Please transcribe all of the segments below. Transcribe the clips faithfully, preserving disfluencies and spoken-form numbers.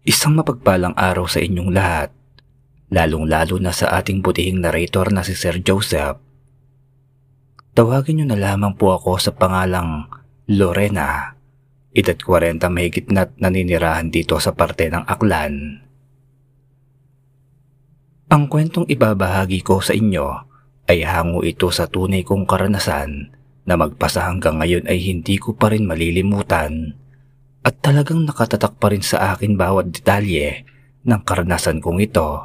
Isang mapagpalang araw sa inyong lahat, lalong-lalo na sa ating butihing narrator na si Sir Joseph. Tawagin niyo na lamang po ako sa pangalang Lorena, edad kwarenta mahigit na't naninirahan dito sa parte ng Aklan. Ang kwentong ibabahagi ko sa inyo ay hango ito sa tunay kong karanasan na magpasa hanggang ngayon ay hindi ko pa rin malilimutan. At talagang nakatatak pa rin sa akin bawat detalye ng karanasan kong ito.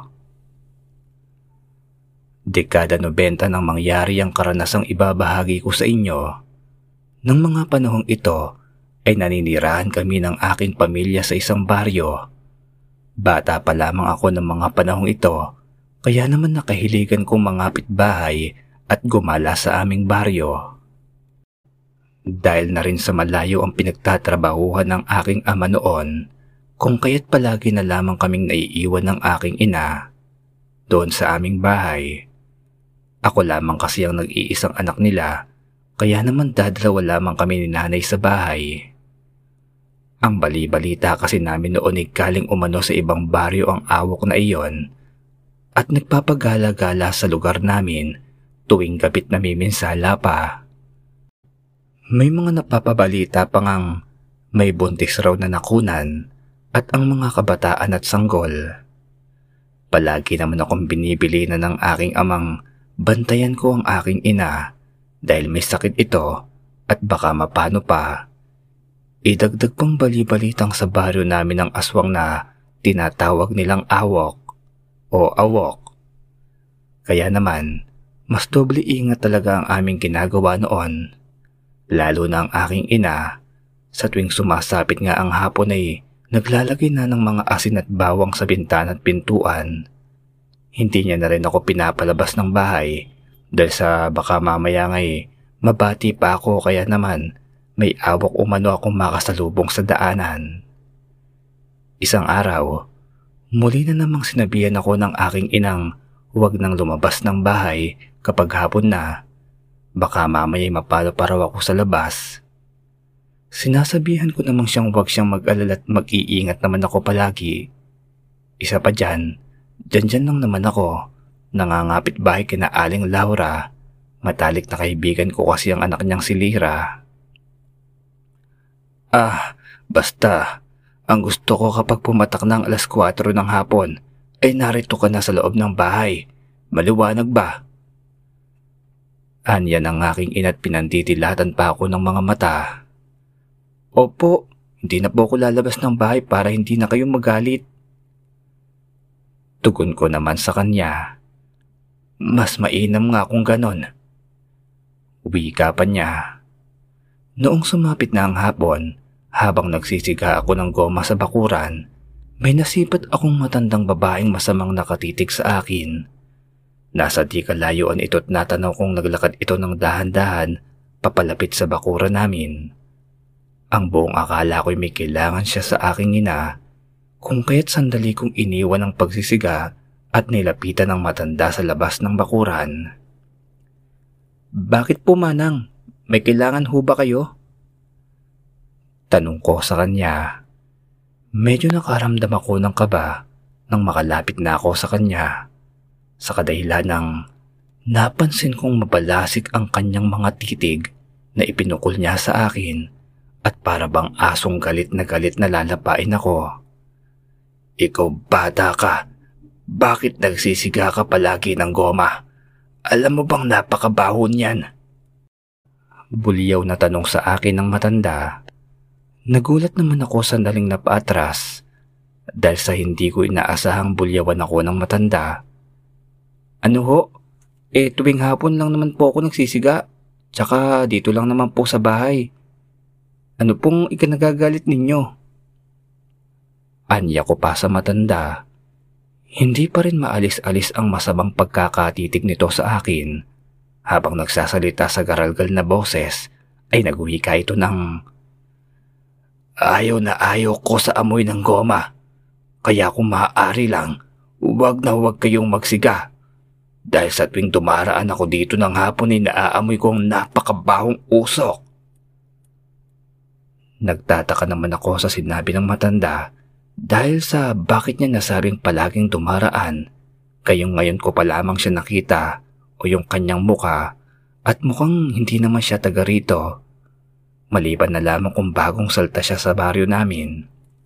Dekada nobenta nang mangyari ang karanasang ibabahagi ko sa inyo. Nang mga panahong ito ay naninirahan kami ng aking pamilya sa isang baryo. Bata pa lamang ako ng mga panahong ito, kaya naman nakahiligan kong mangapit bahay at gumala sa aming baryo. Dahil na rin sa malayo ang pinagtatrabahuhan ng aking ama noon, kung kaya't palagi na lamang kaming naiiwan ng aking ina doon sa aming bahay. Ako lamang kasi ang nag-iisang anak nila, kaya naman dadalawa lamang kami ni nanay sa bahay. Ang bali-balita kasi namin noon ay galing umano sa ibang baryo ang awok na iyon at nagpapagala-gala sa lugar namin tuwing gabit namiminsala pa. May mga napapabalita pa ngang may buntis raw na nakunan at ang mga kabataan at sanggol. Palagi naman akong binibili na ng aking amang bantayan ko ang aking ina dahil may sakit ito at baka mapano pa. Idagdag pang bali-balitang sa baryo namin ang aswang na tinatawag nilang awok o awok. Kaya naman, mas doble ingat talaga ang aming ginagawa noon. Lalo na ang aking ina, sa tuwing sumasapit nga ang hapon ay naglalagay na ng mga asin at bawang sa bintana at pintuan. Hindi niya na rin ako pinapalabas ng bahay dahil sa baka mamaya nga'y mabati pa ako kaya naman may awak umano akong makasalubong sa daanan. Isang araw, muli na namang sinabihan ako ng aking inang huwag nang lumabas ng bahay kapag hapon na. Baka mamaya mapalo pa raw ako sa labas. Sinasabihan ko namang siyang huwag siyang mag-alala at mag-iingat naman ako palagi. Isa pa dyan, dyan-dyan lang naman ako, nangangapit bahay kina Aling Laura, matalik na kaibigan ko kasi ang anak niyang si Lira. Ah, basta, ang gusto ko kapag pumatak ng alas kwatro ng hapon ay narito ka na sa loob ng bahay. Maliwanag ba? Anya ng aking ina't pinantitilatan pa ako ng mga mata. Opo, hindi na po ako lalabas ng bahay para hindi na kayo magalit. Tugon ko naman sa kanya. Mas mainam nga kung ganon. Wika pa niya. Noong sumapit na ang hapon, habang nagsisiga ako ng goma sa bakuran, may nasipat akong matandang babaeng masamang nakatitig sa akin. Nasa di kalayuan ito't natanaw kong naglakad ito ng dahan-dahan papalapit sa bakuran namin. Ang buong akala ko'y may kailangan siya sa aking ina, kung kaya't sandali kong iniwan ang pagsisiga at nilapitan ng matanda sa labas ng bakuran. Bakit po manang? May kailangan ho ba kayo? Tanong ko sa kanya. Medyo nakaramdam ako ng kaba nang makalapit na ako sa kanya. Sa kadahilan ng napansin kong mabalasik ang kanyang mga titig na ipinukol niya sa akin at para bang asong galit na galit na lalapain ako. Ikaw bata ka, bakit nagsisiga ka palagi ng goma? Alam mo bang napakabaho niyan? Buliyaw na tanong sa akin ng matanda. Nagulat naman ako sandaling napaatras dahil sa hindi ko inaasahang bulyawan ako ng matanda. Ano ho? Eh tuwing hapon lang naman po ako nagsisiga. Tsaka dito lang naman po sa bahay. Ano pong ikinagagalit ninyo? Anya ko pa sa matanda. Hindi pa rin maalis-alis ang masamang pagkakatitig nito sa akin. Habang nagsasalita sa garalgal na boses ay naguhika ito ng ayaw na ayaw ko sa amoy ng goma. Kaya kung maaari lang, huwag na huwag kayong magsiga. Dahil sa tuwing dumaraan ako dito ng hapon ay naaamoy ko ang napakabahong usok. Nagtataka naman ako sa sinabi ng matanda Dahil sa bakit niya nasabing palaging dumaraan, kayong ngayon ko pa lamang siya nakita o yung kanyang muka at mukhang hindi naman siya taga rito. Maliban na lamang kung bagong salta siya sa baryo namin.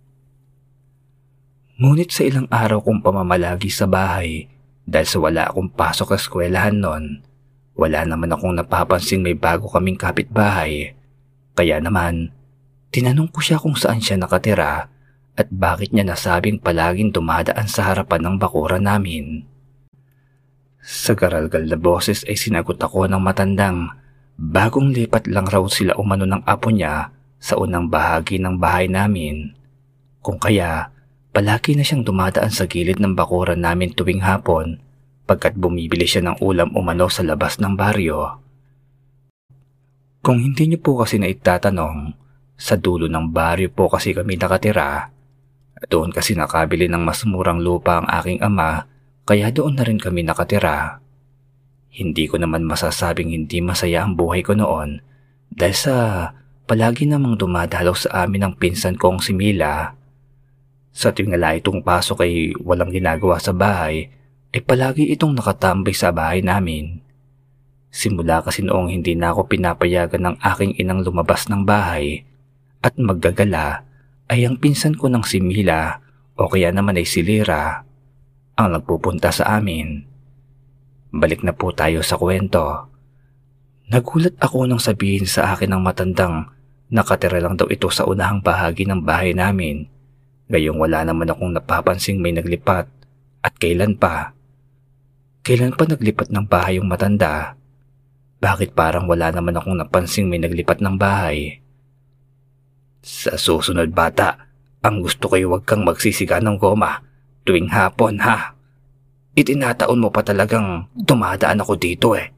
Ngunit sa ilang araw kong pamamalagi sa bahay, dahil sa wala akong pasok sa eskwelahan noon, wala naman akong napapansing may bago kaming kapitbahay. Kaya naman, tinanong ko siya kung saan siya nakatira at bakit niya nasabing palaging dumadaan sa harapan ng bakuran namin. Sa garalgal na boses ay sinagot ako ng matandang bagong lipat lang raw sila umano ng apo niya sa unang bahagi ng bahay namin. Kung kaya, palagi na siyang dumadaan sa gilid ng bakuran namin tuwing hapon pagkat bumibili siya ng ulam umano sa labas ng baryo. Kung hindi niyo po kasi na itatanong, sa dulo ng baryo po kasi kami nakatira. Doon kasi nakabili ng mas murang lupa ang aking ama, kaya doon na rin kami nakatira. Hindi ko naman masasabing hindi masaya ang buhay ko noon dahil sa palagi namang dumadalaw sa amin ang pinsan kong si Mila. Sa tuwing ala itong pasok ay walang ginagawa sa bahay, ay palagi itong nakatambay sa bahay namin. Simula kasi noong hindi na ako pinapayagan ng aking inang lumabas ng bahay at maggagala, ay ang pinsan ko ng si Mila o kaya naman ay si Lira ang nagpupunta sa amin. Balik na po tayo sa kwento. Nagulat ako nang sabihin sa akin ng matandang nakatira lang daw ito sa unahang bahagi ng bahay namin. Gayong wala naman akong napapansing may naglipat at kailan pa. Kailan pa naglipat ng bahay yung matanda? Bakit parang wala naman akong napansing may naglipat ng bahay? Sa susunod bata, ang gusto ko'y huwag kang magsisiga ng goma tuwing hapon ha. Itinataon mo pa talagang dumadaan ako dito eh.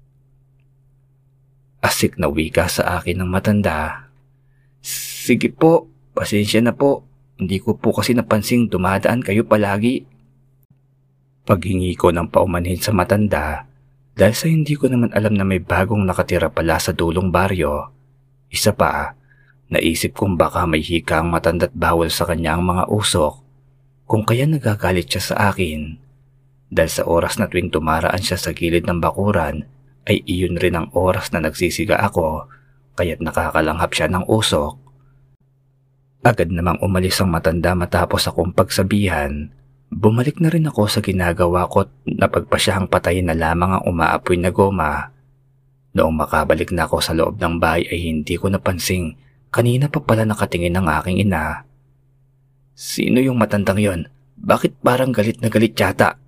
Asik na wika sa akin ng matanda. Sige po, pasensya na po. Hindi ko po kasi napansing dumadaan kayo palagi. Paghingi ko ng paumanhin sa matanda, dahil sa hindi ko naman alam na may bagong nakatira pala sa dulong baryo. Isa pa, naisip kong baka may hika ang matanda't bawal sa kanya ang mga usok, kung kaya nagagalit siya sa akin. Dahil sa oras na tuwing tumaraan siya sa gilid ng bakuran, ay iyon rin ang oras na nagsisiga ako, kaya't nakakalanghap siya ng usok. Agad namang umalis ang matanda matapos akong pagsabihan. Bumalik na rin ako sa ginagawa ko na pagpasyahang patayin na lamang ang umaapoy na goma. Noong makabalik na ako sa loob ng bahay ay hindi ko napansing kanina pa pala nakatingin ang aking ina. Sino yung matandang yon? Bakit parang galit na galit yata?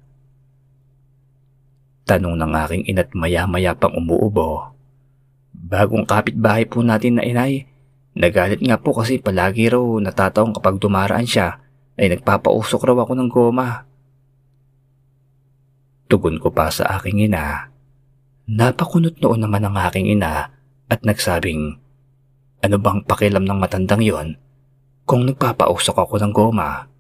Tanong ng aking ina't maya-maya pang umuubo. Bagong kapitbahay po natin na inay. Nagalit nga po kasi palagi raw natataong kapag dumaraan siya ay nagpapausok raw ako ng goma. Tugon ko pa sa aking ina. Napakunot noon naman ang aking ina at nagsabing, ano bang pakialam ng matandang yon kung nagpapausok ako ng goma?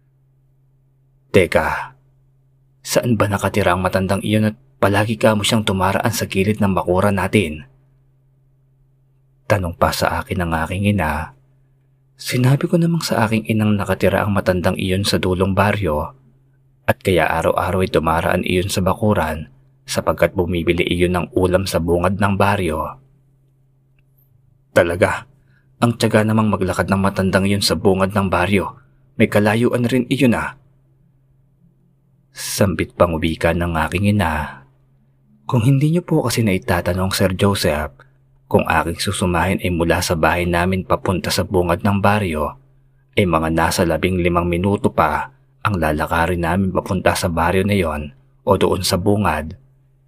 Teka, saan ba nakatira ang matandang iyon at palagi ka mo siyang tumaraan sa gilid ng bakuran natin? Tanong pa sa akin ng aking ina. Sinabi ko namang sa aking inang nakatira ang matandang iyon sa dulong baryo at kaya araw-araw ay dumaraan iyon sa bakuran sapagkat bumibili iyon ng ulam sa bungad ng baryo. Talaga, ang tiyaga namang maglakad ng matandang iyon sa bungad ng baryo. May kalayuan rin iyon ah. Sambit pang wika ng aking ina. Kung hindi niyo po kasi naitatanong Sir Joseph, kung aking susumahin ay mula sa bahay namin papunta sa bungad ng baryo, ay mga nasa labing limang minuto pa ang lalakarin namin papunta sa baryo na yon o doon sa bungad.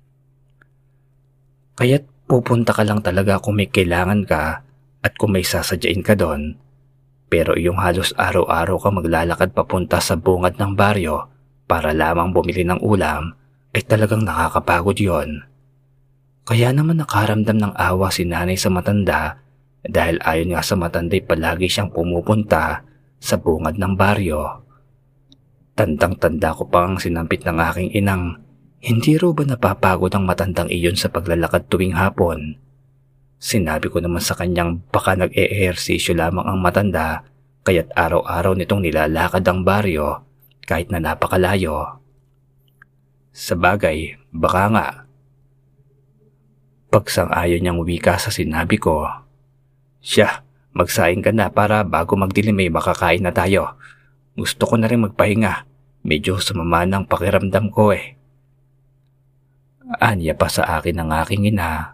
Kaya't pupunta ka lang talaga kung may kailangan ka at kung may sasadyain ka doon. Pero yung halos araw-araw ka maglalakad papunta sa bungad ng baryo para lamang bumili ng ulam ay talagang nakakapagod yon. Kaya naman nakaramdam ng awa si nanay sa matanda dahil ayon nga sa matanday palagi siyang pumupunta sa bungad ng baryo. Tandang-tanda ko pang sinampit ng aking inang, hindi raw ba napapagod ang matandang iyon sa paglalakad tuwing hapon? Sinabi ko naman sa kanyang baka nag-e-ehersisyo lamang ang matanda kaya't araw-araw nitong nilalakad ang baryo kahit na napakalayo. Sa bagay, baka nga. Pagsang-ayon niyang wika sa sinabi ko, "Siya, magsaing ka na para bago magdilim ay makakain na tayo. Gusto ko na rin magpahinga. Medyo sumama ng pakiramdam ko eh." Anya pa sa akin ng aking ina.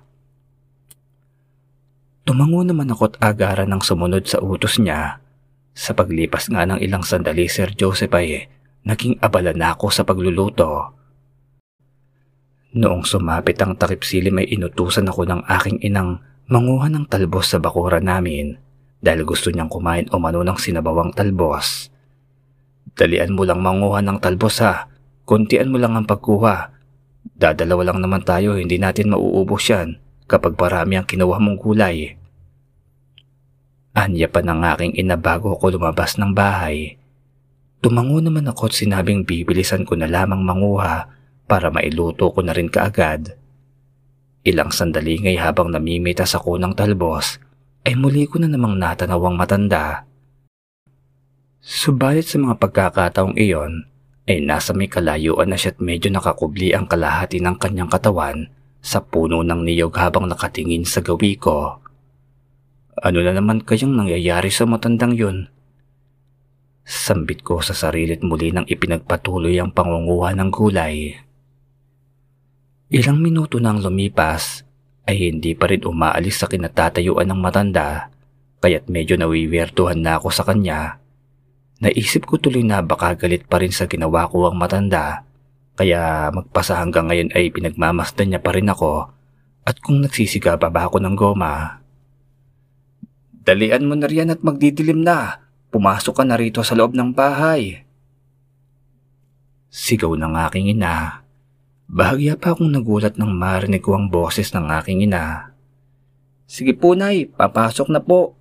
Tumango naman ako't agaran ng sumunod sa utos niya. Sa paglipas nga ng ilang sandali, Sir Joseph, ay naging abala na ako sa pagluluto. Noong sumapit ang takip silim ay inutusan ako ng aking inang manguha ng talbos sa bakuran namin dahil gusto niyang kumain o mano ng sinabawang talbos. "Dalian mo lang manguha ng talbos ha, kuntian mo lang ang pagkuha. Dadalawa lang naman tayo, hindi natin mauubos yan kapag parami ang kinuha mong gulay." Anya pa ng aking ina bago ako lumabas ng bahay. Tumango naman ako at sinabing bibilisan ko na lamang manguha para mailuto ko na rin kaagad. Ilang sandali ngay habang namimitas ako ng talbos ay muli ko na namang natanawang matanda. Subalit sa mga pagkakataong iyon ay nasa may kalayuan na siya't medyo nakakubli ang kalahati ng kanyang katawan sa puno ng niyog habang nakatingin sa gawi ko. Ano na naman kayang nangyayari sa matandang yun? Sambit ko sa sarilit muli nang ipinagpatuloy ang pangunguha ng gulay. Ilang minuto nang lumipas ay hindi pa rin umaalis sa kinatatayuan ng matanda, kaya't medyo nawiwirtuhan na ako sa kanya. Naisip ko tuloy na baka galit pa rin sa ginawa ko ang matanda, kaya magpasa hanggang ngayon ay pinagmamasdan niya pa rin ako at kung nagsisiga pa ba ako ng goma. "Dalian mo na riyan at magdidilim na. Pumasok ka na rito sa loob ng bahay." Sigaw ng aking ina. Bahagya pa akong nagulat nang marinig ko ang boses ng aking ina. "Sige po, Nay, papasok na po."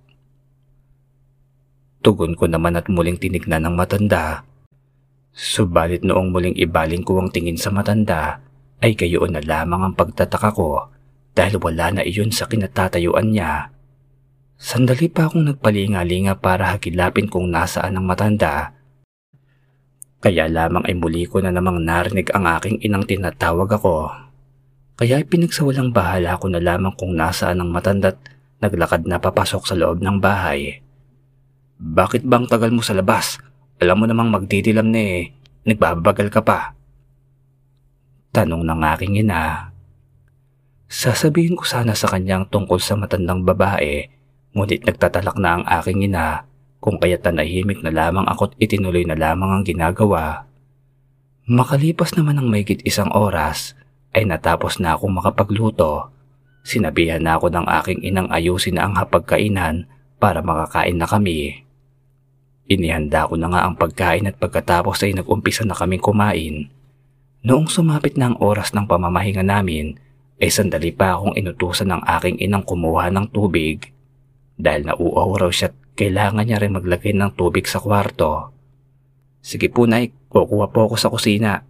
Tugon ko naman at muling tinignan ng matanda. Subalit noong muling ibaling ko ang tingin sa matanda, ay gayoon na lamang ang pagtataka ko dahil wala na iyon sa kinatatayuan niya. Sandali pa akong nagpalinga-linga para hagilapin kung nasaan ang matanda. Kaya lamang ay muli ko na namang narinig ang aking inang tinatawag ako. Kaya ay pinagsawalang bahala ko na lamang kung nasaan ang matanda't naglakad na papasok sa loob ng bahay. "Bakit bang tagal mo sa labas? Alam mo namang magdidilam na eh. Nagbabagal ka pa." Tanong ng aking ina. Sasabihin ko sana sa kanyang tungkol sa matandang babae, ngunit nagtatalak na ang aking ina kung kaya't nanahimik na lamang ako't itinuloy na lamang ang ginagawa. Makalipas naman ng mahigit isang oras ay natapos na akong makapagluto. Sinabihan na ako ng aking inang ayusin na ang hapagkainan para makakain na kami. Inihanda ko na nga ang pagkain at pagkatapos ay nag-umpisa na kaming kumain. Noong sumapit na ang oras ng pamamahinga namin ay sandali pa akong inutusan ng aking inang kumuha ng tubig. Dahil nauuhaw raw siya, kailangan niya rin maglagay ng tubig sa kwarto. "Sige po, Nay, kukuha po ako sa kusina."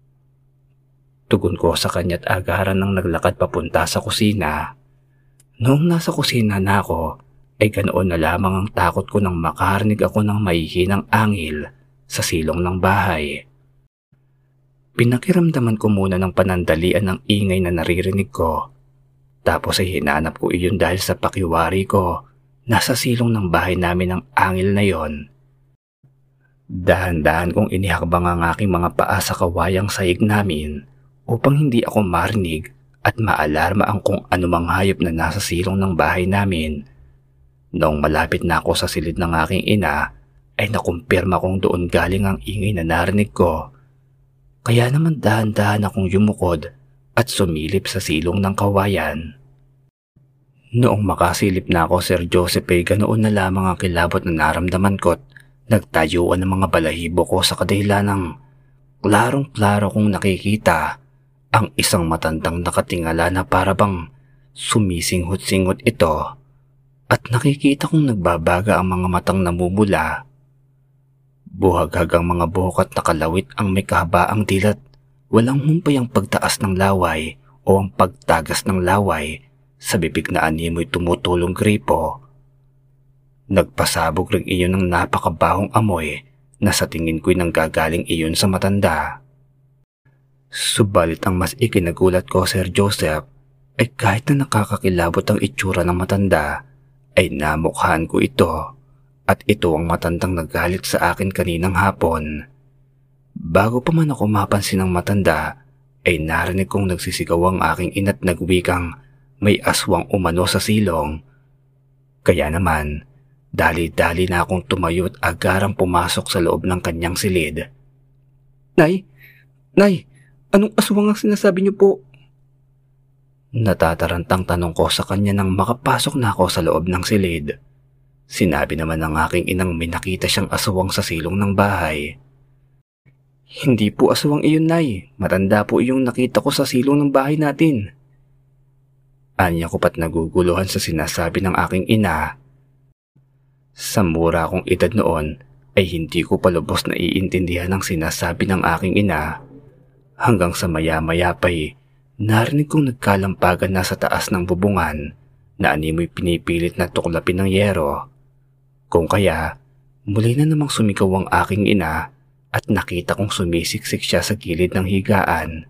Tugon ko sa kanya't agaran ng naglakad papunta sa kusina. Noong nasa kusina na ako, ay ganoon na lamang ang takot ko nang makarinig ako ng mahihinang angil sa silong ng bahay. Pinakiramdaman ko muna ng panandalian ng ingay na naririnig ko. Tapos ay hinanap ko iyon dahil sa pakiwari ko, nasa silong ng bahay namin ang angil na yon. Dahan-dahan kong inihakbang ang aking mga paa sa kawayang sahig namin upang hindi ako marinig at maalarma ang kung anumang hayop na nasa silong ng bahay namin. Noong malapit na ako sa silid ng aking ina, ay nakumpirma kong doon galing ang ingay na narinig ko. Kaya naman dahan-dahan akong yumukod at sumilip sa silong ng kawayan. Noong makasilip na ako, Sir Joseph, ay ganoon na lamang ang kilabot na naramdaman ko't nagtayuan ng mga balahibo ko sa kadahilan ng klarong-klaro kong nakikita ang isang matandang nakatingala na parabang sumisinghot-singhot ito at nakikita kong nagbabaga ang mga matang namumula. Buhaghag ang mga buhok at nakalawit ang may kahabaang dilat. Walang humpay ang pagtaas ng laway o ang pagtagas ng laway sa bibig na animoy tumutulong gripo. Nagpasabog rin iyon ng napakabahong amoy na sa tingin ko'y nanggagaling iyon sa matanda. Subalit ang mas ikinagulat ko, Sir Joseph, ay kahit na nakakakilabot ang itsura ng matanda, ay namukhaan ko ito at ito ang matandang nagalit sa akin kaninang hapon. Bago pa man ako mapansin ng matanda, ay narinig kong nagsisigaw ang aking ina't nagwikang may aswang umano sa silong. Kaya naman, dali-dali na akong tumayo at agarang pumasok sa loob ng kanyang silid. Nay! Nay! Anong aswang ang sinasabi niyo po? Natatarantang tanong ko sa kanya nang makapasok na ako sa loob ng silid. Sinabi naman ng aking inang may nakita siyang aswang sa silong ng bahay. Hindi po aswang iyon, Nay. Matanda po iyong nakita ko sa silong ng bahay natin. Anya ko pat naguguluhan sa sinasabi ng aking ina. Sa mura kong edad noon ay hindi ko palubos na iintindihan ang sinasabi ng aking ina. Hanggang sa maya-maya pa'y narinig kong nagkalampagan na sa taas ng bubungan na animoy pinipilit na tuklapin ng yero. Kung kaya, muli na namang sumigaw ang aking ina at nakita kong sumisiksik siya sa gilid ng higaan.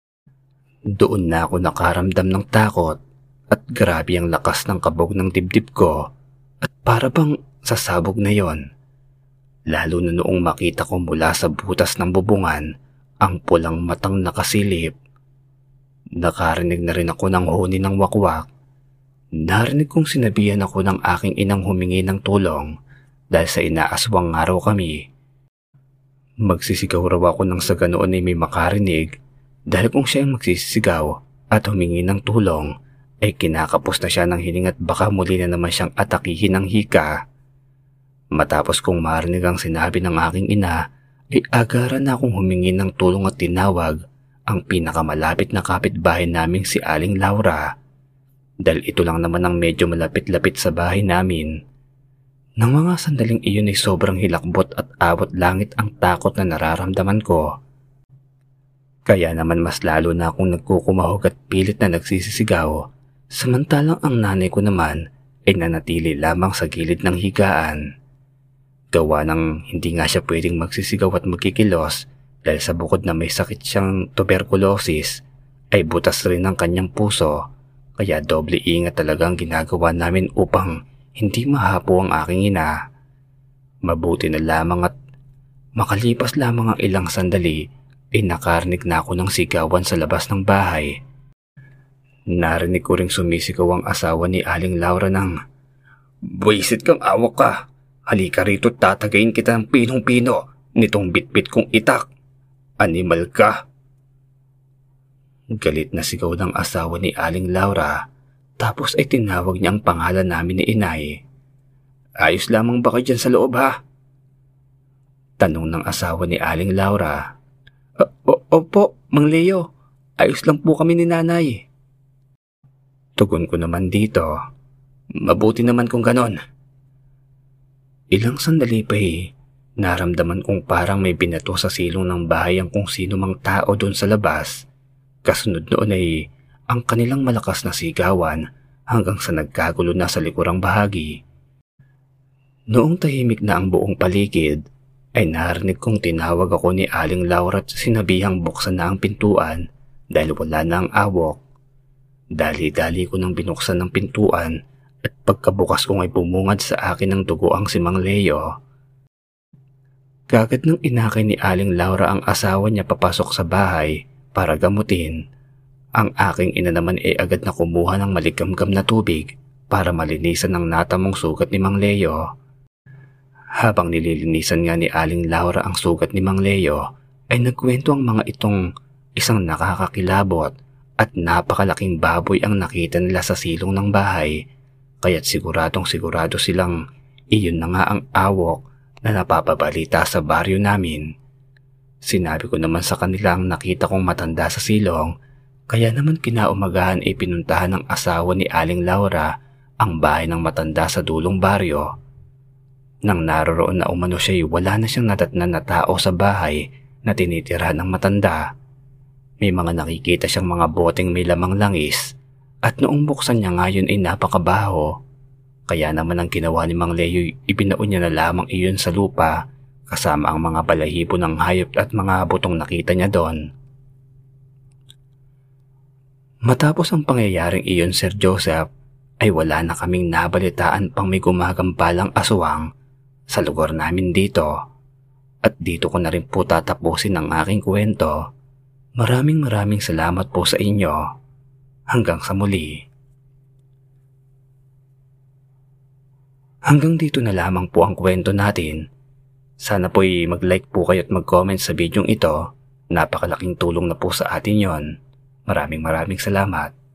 Doon na ako nakaramdam ng takot at grabe ang lakas ng kabog ng dibdib ko at para bang sasabog na yon. Lalo na noong makita ko mula sa butas ng bubungan ang pulang matang nakasilip. Nakarinig na rin ako ng huni ng wakwak. Narinig kong sinabihan ako ng aking inang humingi ng tulong dahil sa inaaswang nga raw kami. Magsisigaw raw ako nang sa ganoon ay may makarinig dahil kung siya ang magsisigaw at humingi ng tulong ay kinakapos na siya ng hiling at baka muli na naman siyang atakihin ng hika. Matapos kong marinig ang sinabi ng aking ina ay agaran na akong humingi ng tulong at tinawag ang pinakamalapit na kapitbahay naming si Aling Laura. Dahil ito lang naman ang medyo malapit-lapit sa bahay namin. Nang mga sandaling iyon ay sobrang hilakbot at abot langit ang takot na nararamdaman ko. Kaya naman mas lalo na akong nagkukumahog at pilit na nagsisisigaw, samantalang ang nanay ko naman ay nanatili lamang sa gilid ng higaan. Gawa ng hindi nga siya pwedeng magsisigaw at magkikilos dahil sa bukod na may sakit siyang tuberculosis ay butas rin ang kanyang puso, kaya doble ingat talagang ginagawa namin upang hindi mahapo ang aking ina. Mabuti na lamang at makalipas lamang ang ilang sandali ay nakarinig na ako ng sigawan sa labas ng bahay. Narinig ko ring sumisigaw ang asawa ni Aling Laura ng, "Buwisit kang awak ka! Halika rito at tatagayin kita ng pinong-pino nitong bitbit kong itak! Animal ka!" Galit na sigaw ng asawa ni Aling Laura, tapos ay tinawag niya ang pangalan namin ni Inay. "Ayos lamang ba kayo dyan sa loob, ha?" Tanong ng asawa ni Aling Laura. "Opo, Mang Leo. Ayos lang po kami ni Nanay." Tugon ko naman dito, "Mabuti naman kung ganon." Ilang sandali pa eh, naramdaman kong parang may binato sa silong ng bahay ang kung sino mang tao doon sa labas. Kasunod noon ay ang kanilang malakas na sigawan hanggang sa nagkagulo na sa likurang bahagi. Noong tahimik na ang buong paligid, ay narinig kong tinawag ako ni Aling Laura at sinabihang buksan na ang pintuan dahil wala na ang awok. Dali-dali ko nang binuksan ng pintuan at pagkabukas ko ay bumungad sa akin ng dugo ang si Mang Leo. Kagad nang inakay ni Aling Laura ang asawa niya papasok sa bahay para gamutin, ang aking ina naman ay agad na kumuha ng maligamgam na tubig para malinisan ang natamong sugat ni Mang Leo. Habang nililinisan nga ni Aling Laura ang sugat ni Mang Leo, ay nagkwento ang mga itong isang nakakakilabot at napakalaking baboy ang nakita nila sa silong ng bahay, kaya't siguradong sigurado silang iyon na nga ang awok na napapabalita sa baryo namin. Sinabi ko naman sa kanila ang nakita kong matanda sa silong, kaya naman kinaumagahan ay pinuntahan ng asawa ni Aling Laura ang bahay ng matanda sa dulong baryo. Nang naroroon na umano siya ay wala na siyang nadatnan na tao sa bahay na tinitira ng matanda. May mga nakikita siyang mga boteng may lamang langis at noong buksan niya ngayon ay napakabaho. Kaya naman ang ginawa ni Mang Leo, ibinaon niya na lamang iyon sa lupa kasama ang mga balahibo ng hayop at mga butong nakita niya doon. Matapos ang pangyayaring iyon, Sir Joseph, ay wala na kaming nabalitaan pang may gumagambalang aswang sa lugar namin dito. At dito ko na rin po tatapusin ang aking kwento. Maraming maraming salamat po sa inyo. Hanggang sa muli. Hanggang dito na lamang po ang kwento natin. Sana po'y mag-like po kayo at mag-comment sa bidyong ito. Napakalaking tulong na po sa atin yon. Maraming maraming salamat.